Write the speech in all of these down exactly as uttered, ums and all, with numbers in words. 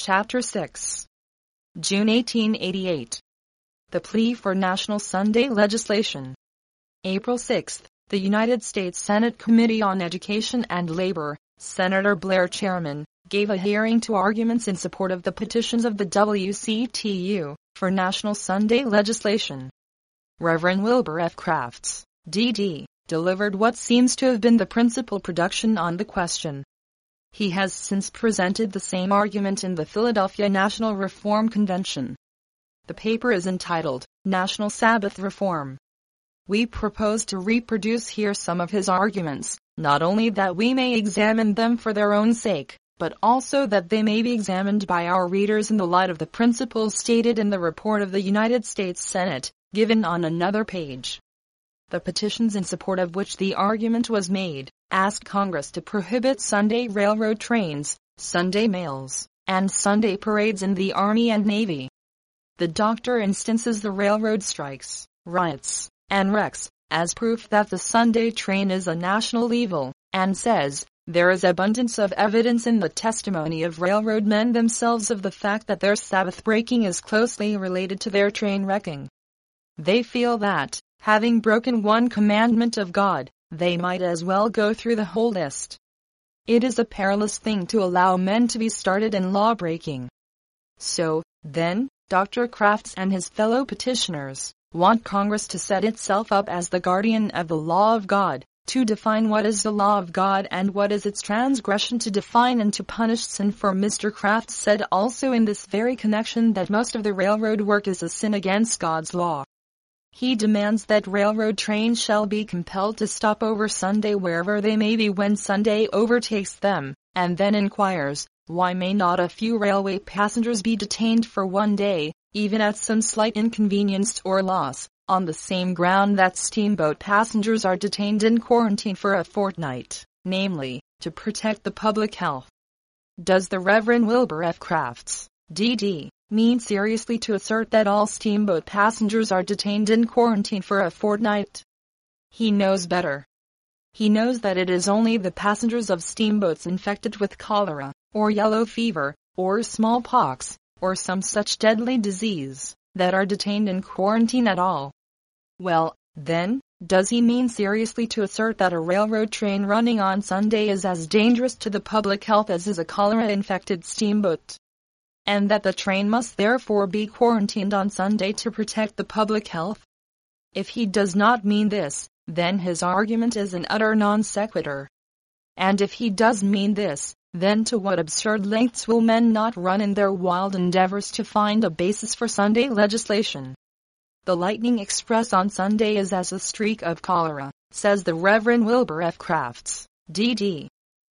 Chapter six. June eighteen eighty-eight. The plea for national Sunday legislation. April sixth, the United States Senate Committee on Education and Labor, Senator Blair chairman, gave a hearing to arguments in support of the petitions of the W C T U for national Sunday legislation. Reverend Wilbur F. Crafts, D D, delivered what seems to have been the principal production on the question. He has since presented the same argument in the Philadelphia National Reform Convention. The paper is entitled, National Sabbath Reform. We propose to reproduce here some of his arguments, not only that we may examine them for their own sake, but also that they may be examined by our readers in the light of the principles stated in the report of the United States Senate, given on another page. The petitions in support of which the argument was made asked Congress to prohibit Sunday railroad trains, Sunday mails, and Sunday parades in the Army and Navy. The doctor instances the railroad strikes, riots, and wrecks as proof that the Sunday train is a national evil, and says, there is abundance of evidence in the testimony of railroad men themselves of the fact that their Sabbath breaking is closely related to their train wrecking. They feel that, having broken one commandment of God, they might as well go through the whole list. It is a perilous thing to allow men to be started in law-breaking. So, then, Doctor Crafts and his fellow petitioners want Congress to set itself up as the guardian of the law of God, to define what is the law of God and what is its transgression, to define and to punish sin. For Mister Crafts said also in this very connection that most of the railroad work is a sin against God's law. He demands that railroad trains shall be compelled to stop over Sunday wherever they may be when Sunday overtakes them, and then inquires, why may not a few railway passengers be detained for one day, even at some slight inconvenience or loss, on the same ground that steamboat passengers are detained in quarantine for a fortnight, namely, to protect the public health? Does the Reverend Wilbur F. Crafts, D D, mean seriously to assert that all steamboat passengers are detained in quarantine for a fortnight? He knows better. He knows that it is only the passengers of steamboats infected with cholera, or yellow fever, or smallpox, or some such deadly disease, that are detained in quarantine at all. Well, then, does he mean seriously to assert that a railroad train running on Sunday is as dangerous to the public health as is a cholera-infected steamboat? And that the train must therefore be quarantined on Sunday to protect the public health? If he does not mean this, then his argument is an utter non sequitur. And if he does mean this, then to what absurd lengths will men not run in their wild endeavors to find a basis for Sunday legislation? The lightning express on Sunday is as a streak of cholera, says the Reverend Wilbur F. Crafts, D D.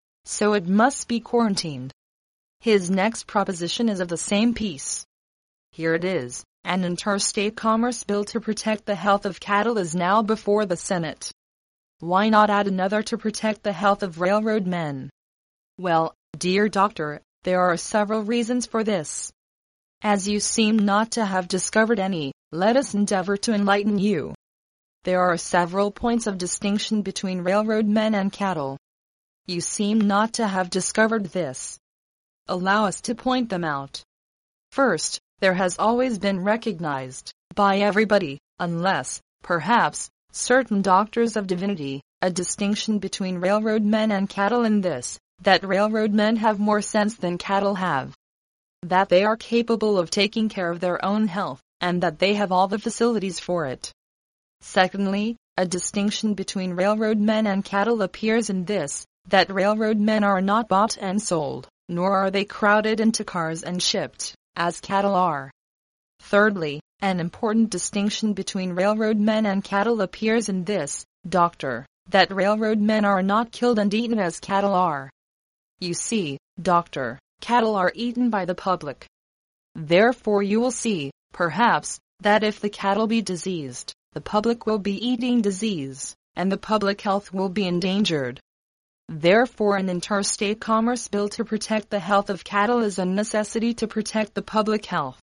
So it must be quarantined. His next proposition is of the same piece. Here it is. An interstate commerce bill to protect the health of cattle is now before the Senate. Why not add another to protect the health of railroad men? Well, dear doctor, there are several reasons for this. As you seem not to have discovered any, let us endeavor to enlighten you. There are several points of distinction between railroad men and cattle. You seem not to have discovered this. Allow us to point them out. First, there has always been recognized, by everybody, unless, perhaps, certain doctors of divinity, a distinction between railroad men and cattle in this, that railroad men have more sense than cattle have. That they are capable of taking care of their own health, and that they have all the facilities for it. Secondly, a distinction between railroad men and cattle appears in this, that railroad men are not bought and sold, nor are they crowded into cars and shipped, as cattle are. Thirdly, an important distinction between railroad men and cattle appears in this, doctor, that railroad men are not killed and eaten as cattle are. You see, doctor, cattle are eaten by the public. Therefore you will see, perhaps, that if the cattle be diseased, the public will be eating disease, and the public health will be endangered. Therefore an interstate commerce bill to protect the health of cattle is a necessity to protect the public health.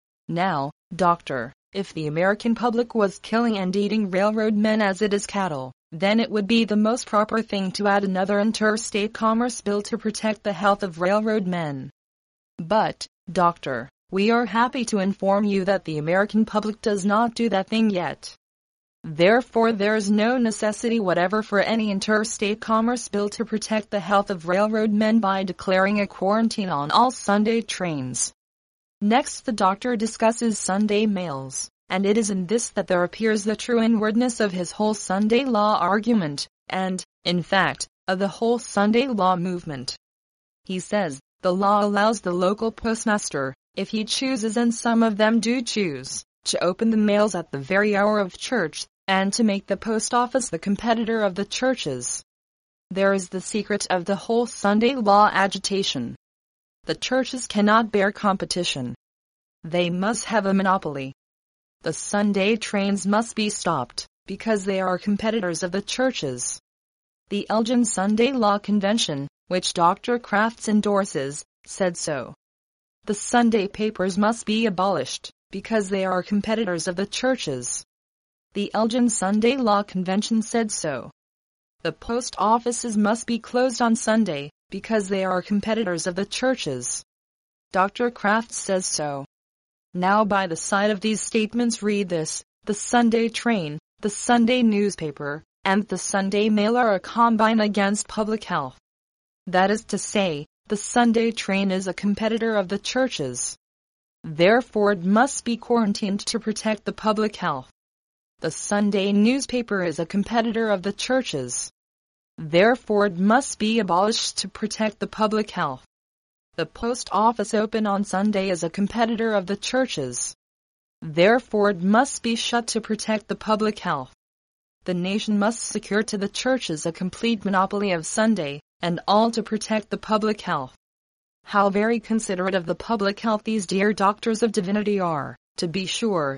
Now, doctor, if the American public was killing and eating railroad men as it is cattle, then it would be the most proper thing to add another interstate commerce bill to protect the health of railroad men. But, Doctor, we are happy to inform you that the American public does not do that thing yet. Therefore, there is no necessity whatever for any interstate commerce bill to protect the health of railroad men by declaring a quarantine on all Sunday trains. Next, the doctor discusses Sunday mails, and it is in this that there appears the true inwardness of his whole Sunday law argument, and, in fact, of the whole Sunday law movement. He says, the law allows the local postmaster, if he chooses, and some of them do choose, to open the mails at the very hour of church, and to make the post office the competitor of the churches. There is the secret of the whole Sunday law agitation. The churches cannot bear competition. They must have a monopoly. The Sunday trains must be stopped, because they are competitors of the churches. The Elgin Sunday Law Convention, which Doctor Crafts endorses, said so. The Sunday papers must be abolished, because they are competitors of the churches. The Elgin Sunday Law Convention said so. The post offices must be closed on Sunday, because they are competitors of the churches. Doctor Crafts says so. Now by the side of these statements read this: the Sunday train, the Sunday newspaper, and the Sunday mail are a combine against public health. That is to say, the Sunday train is a competitor of the churches. Therefore it must be quarantined to protect the public health. The Sunday newspaper is a competitor of the churches. Therefore it must be abolished to protect the public health. The post office open on Sunday is a competitor of the churches. Therefore it must be shut to protect the public health. The nation must secure to the churches a complete monopoly of Sunday, and all to protect the public health. How very considerate of the public health these dear doctors of divinity are, to be sure.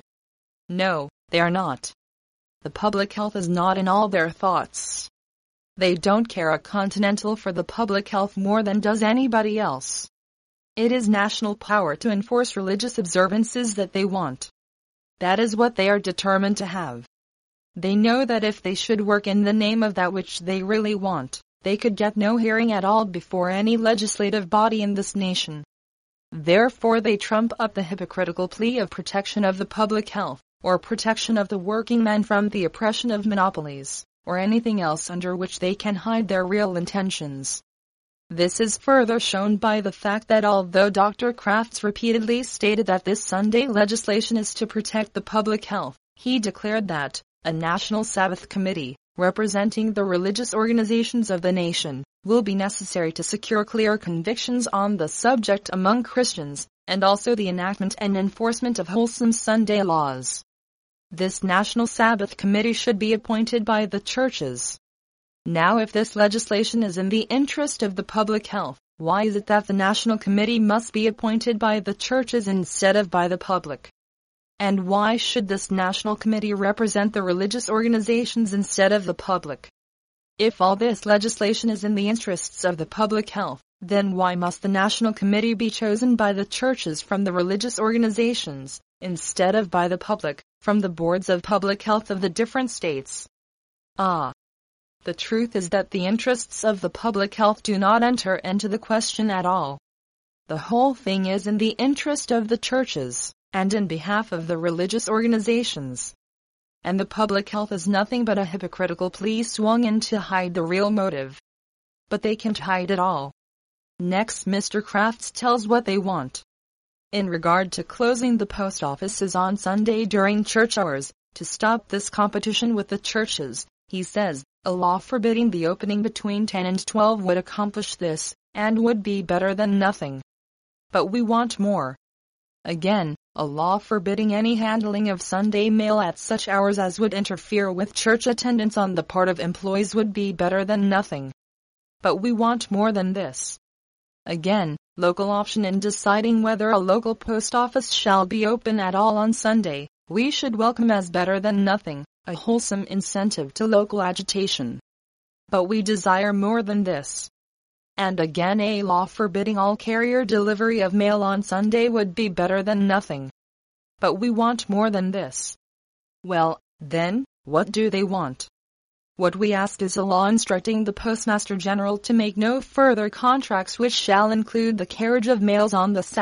No, they are not. The public health is not in all their thoughts. They don't care a continental for the public health more than does anybody else. It is national power to enforce religious observances that they want. That is what they are determined to have. They know that if they should work in the name of that which they really want, they could get no hearing at all before any legislative body in this nation. Therefore they trump up the hypocritical plea of protection of the public health, or protection of the working man from the oppression of monopolies, or anything else under which they can hide their real intentions. This is further shown by the fact that although Doctor Crafts repeatedly stated that this Sunday legislation is to protect the public health, he declared that a National Sabbath Committee, representing the religious organizations of the nation, will be necessary to secure clear convictions on the subject among Christians, and also the enactment and enforcement of wholesome Sunday laws. This National Sabbath Committee should be appointed by the churches. Now, if this legislation is in the interest of the public health, why is it that the National Committee must be appointed by the churches instead of by the public? And why should this National Committee represent the religious organizations instead of the public? If all this legislation is in the interests of the public health, then why must the National Committee be chosen by the churches from the religious organizations, instead of by the public, from the boards of public health of the different states? Ah! The truth is that the interests of the public health do not enter into the question at all. The whole thing is in the interest of the churches, and in behalf of the religious organizations. And the public health is nothing but a hypocritical plea swung in to hide the real motive. But they can't hide it all. Next, Mister Crafts tells what they want. In regard to closing the post offices on Sunday during church hours, to stop this competition with the churches, he says, a law forbidding the opening between ten and twelve would accomplish this, and would be better than nothing. But we want more. Again, a law forbidding any handling of Sunday mail at such hours as would interfere with church attendance on the part of employees would be better than nothing. But we want more than this. Again, local option in deciding whether a local post office shall be open at all on Sunday, we should welcome as better than nothing, a wholesome incentive to local agitation. But we desire more than this. And again, a law forbidding all carrier delivery of mail on Sunday would be better than nothing. But we want more than this. Well, then, what do they want? What we ask is a law instructing the Postmaster General to make no further contracts which shall include the carriage of mails on the Sabbath,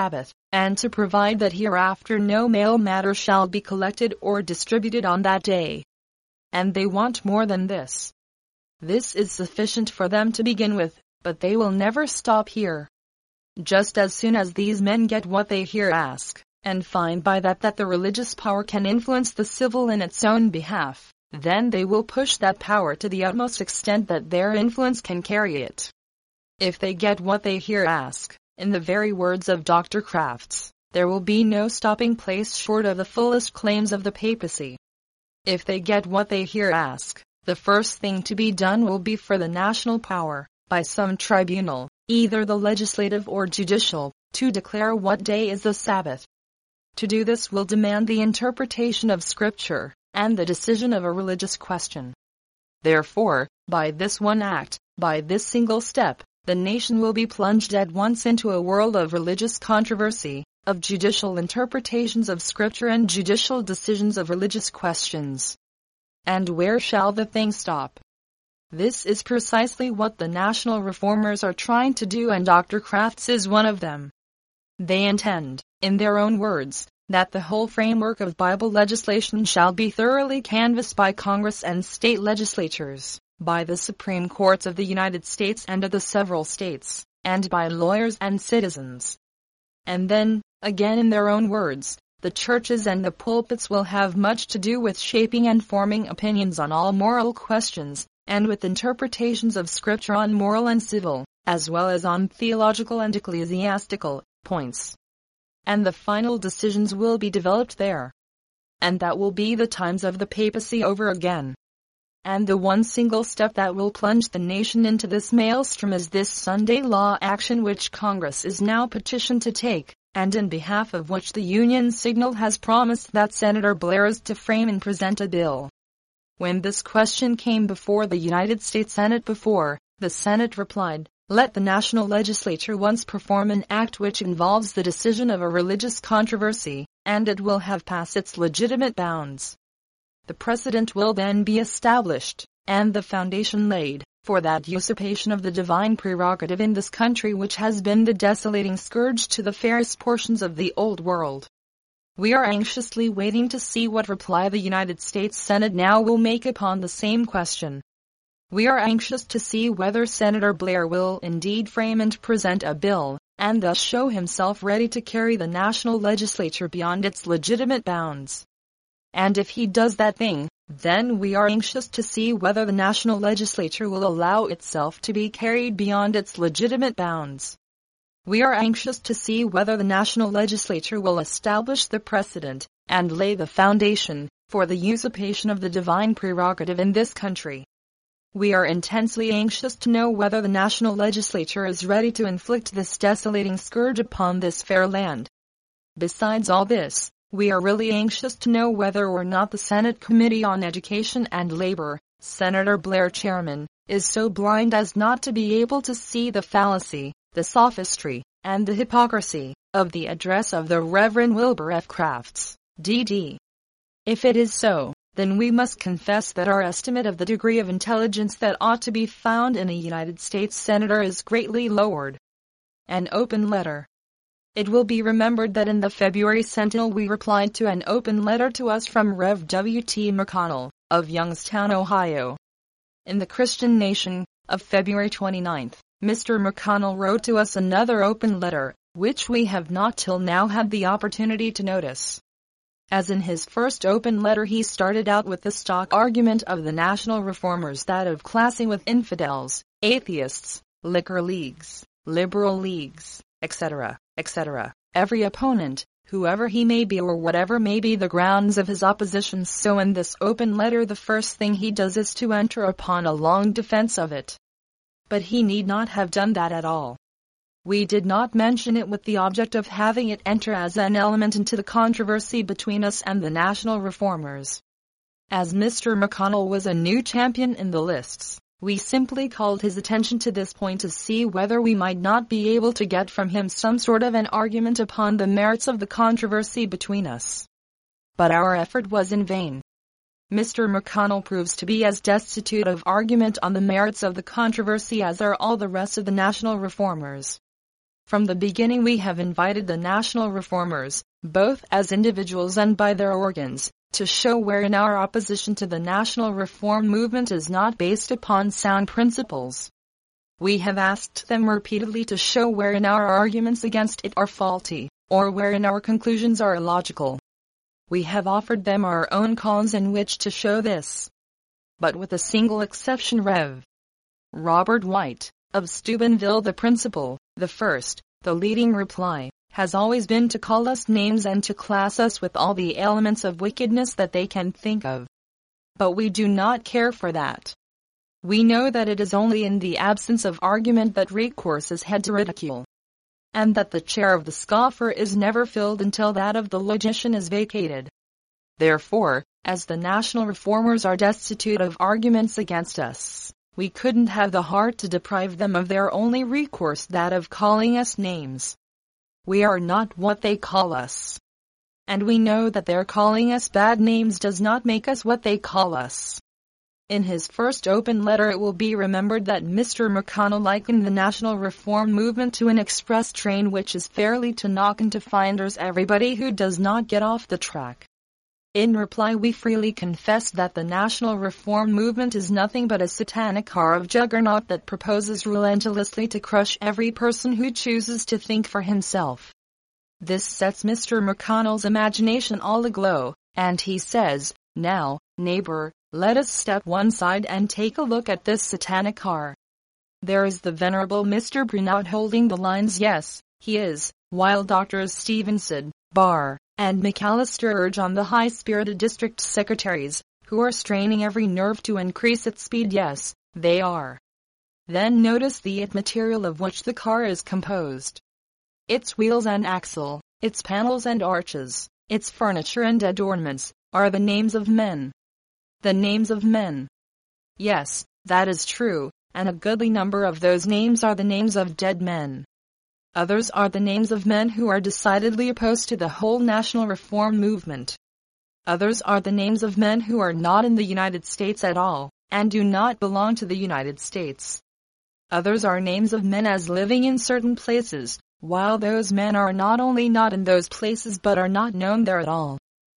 and to provide that hereafter no mail matter shall be collected or distributed on that day. And they want more than this. This is sufficient for them to begin with, but they will never stop here. Just as soon as these men get what they here ask, and find by that that the religious power can influence the civil in its own behalf, then they will push that power to the utmost extent that their influence can carry it. If they get what they here ask, in the very words of Doctor Crafts, there will be no stopping place short of the fullest claims of the papacy. If they get what they here ask, the first thing to be done will be for the national power, by some tribunal, either the legislative or judicial, to declare what day is the Sabbath. To do this will demand the interpretation of Scripture, and the decision of a religious question. Therefore, by this one act, by this single step, the nation will be plunged at once into a world of religious controversy, of judicial interpretations of Scripture and judicial decisions of religious questions. And where shall the thing stop? This is precisely what the national reformers are trying to do, and Doctor Crafts is one of them. They intend, in their own words, that the whole framework of Bible legislation shall be thoroughly canvassed by Congress and state legislatures, by the Supreme Courts of the United States and of the several states, and by lawyers and citizens. And then, again in their own words, the churches and the pulpits will have much to do with shaping and forming opinions on all moral questions, and with interpretations of Scripture on moral and civil, as well as on theological and ecclesiastical, points. And the final decisions will be developed there. And that will be the times of the papacy over again. And the one single step that will plunge the nation into this maelstrom is this Sunday law action which Congress is now petitioned to take, and in behalf of which the Union Signal has promised that Senator Blair is to frame and present a bill. When this question came before the United States Senate before, the Senate replied, "Let the national legislature once perform an act which involves the decision of a religious controversy, and it will have passed its legitimate bounds. The precedent will then be established, and the foundation laid, for that usurpation of the divine prerogative in this country which has been the desolating scourge to the fairest portions of the old world." We are anxiously waiting to see what reply the United States Senate now will make upon the same question. We are anxious to see whether Senator Blair will indeed frame and present a bill, and thus show himself ready to carry the national legislature beyond its legitimate bounds. And if he does that thing, then we are anxious to see whether the national legislature will allow itself to be carried beyond its legitimate bounds. We are anxious to see whether the national legislature will establish the precedent, and lay the foundation, for the usurpation of the divine prerogative in this country. We are intensely anxious to know whether the national legislature is ready to inflict this desolating scourge upon this fair land. Besides all this, we are really anxious to know whether or not the Senate Committee on Education and Labor, Senator Blair chairman, is so blind as not to be able to see the fallacy, the sophistry, and the hypocrisy of the address of the Reverend Wilbur F. Crafts, D D If it is so, then we must confess that our estimate of the degree of intelligence that ought to be found in a United States Senator is greatly lowered. An open letter. It will be remembered that in the February Sentinel we replied to an open letter to us from Rev W T McConnell, of Youngstown, Ohio. In the Christian Nation, of February twenty-ninth, Mister McConnell wrote to us another open letter, which we have not till now had the opportunity to notice. As in his first open letter he started out with the stock argument of the national reformers, that of classing with infidels, atheists, liquor leagues, liberal leagues, et cetera, et cetera, every opponent, whoever he may be or whatever may be the grounds of his opposition. So in this open letter the first thing he does is to enter upon a long defense of it. But he need not have done that at all. We did not mention it with the object of having it enter as an element into the controversy between us and the national reformers. As Mister McConnell was a new champion in the lists, we simply called his attention to this point to see whether we might not be able to get from him some sort of an argument upon the merits of the controversy between us. But our effort was in vain. Mister McConnell proves to be as destitute of argument on the merits of the controversy as are all the rest of the national reformers. From the beginning we have invited the national reformers, both as individuals and by their organs, to show wherein our opposition to the national reform movement is not based upon sound principles. We have asked them repeatedly to show wherein our arguments against it are faulty, or wherein our conclusions are illogical. We have offered them our own cause in which to show this. But with a single exception, Rev. Robert White, of Steubenville, the principal, the first, the leading reply, has always been to call us names and to class us with all the elements of wickedness that they can think of. But we do not care for that. We know that it is only in the absence of argument that recourse is had to ridicule, and that the chair of the scoffer is never filled until that of the logician is vacated. Therefore, as the national reformers are destitute of arguments against us, we couldn't have the heart to deprive them of their only recourse, that of calling us names. We are not what they call us. And we know that their calling us bad names does not make us what they call us. In his first open letter it will be remembered that Mister McConnell likened the national reform movement to an express train which is fairly to knock into finders everybody who does not get off the track. In reply we freely confess that the national reform movement is nothing but a satanic car of juggernaut that proposes relentlessly to crush every person who chooses to think for himself. This sets Mister McConnell's imagination all aglow, and he says, "Now, neighbor, let us step one side and take a look at this satanic car." There is the venerable Mister Brunout holding the lines, yes, he is, while Doctors Stevenson, Barr, and McAllister urge on the high-spirited district secretaries, who are straining every nerve to increase its speed, yes, they are. Then notice the it material of which the car is composed. Its wheels and axle, its panels and arches, its furniture and adornments, are the names of men. The names of men. Yes, that is true, and a goodly number of those names are the names of dead men. Others are the names of men who are decidedly opposed to the whole national reform movement. Others are the names of men who are not in the United States at all, and do not belong to the United States. Others are names of men as living in certain places, while those men are not only not in those places but are not known there at all.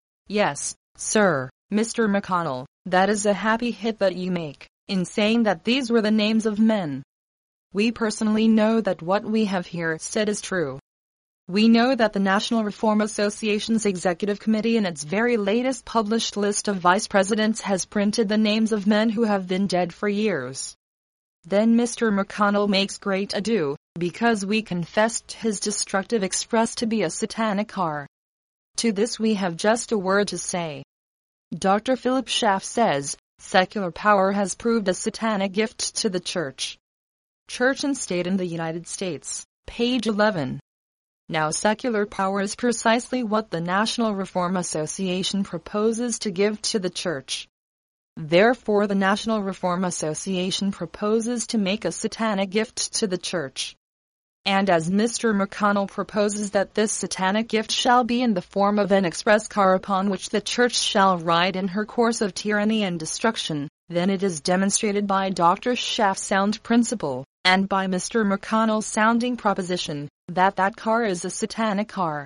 Yes, sir, Mister McConnell, that is a happy hit that you make, in saying that these were the names of men. We personally know that what we have here said is true. We know that the National Reform Association's Executive Committee in its very latest published list of vice presidents has printed the names of men who have been dead for years. Then Mister McConnell makes great ado, because we confessed his destructive express to be a satanic car. To this we have just a word to say. Doctor Philip Schaff says, secular power has proved a satanic gift to the Church. Church and State in the United States, page eleven. Now secular power is precisely what the National Reform Association proposes to give to the Church. Therefore the National Reform Association proposes to make a satanic gift to the Church. And as Mister McConnell proposes that this satanic gift shall be in the form of an express car upon which the Church shall ride in her course of tyranny and destruction, then it is demonstrated by Doctor Schaff's sound principle, and by Mister McConnell's sounding proposition, that that car is a satanic car.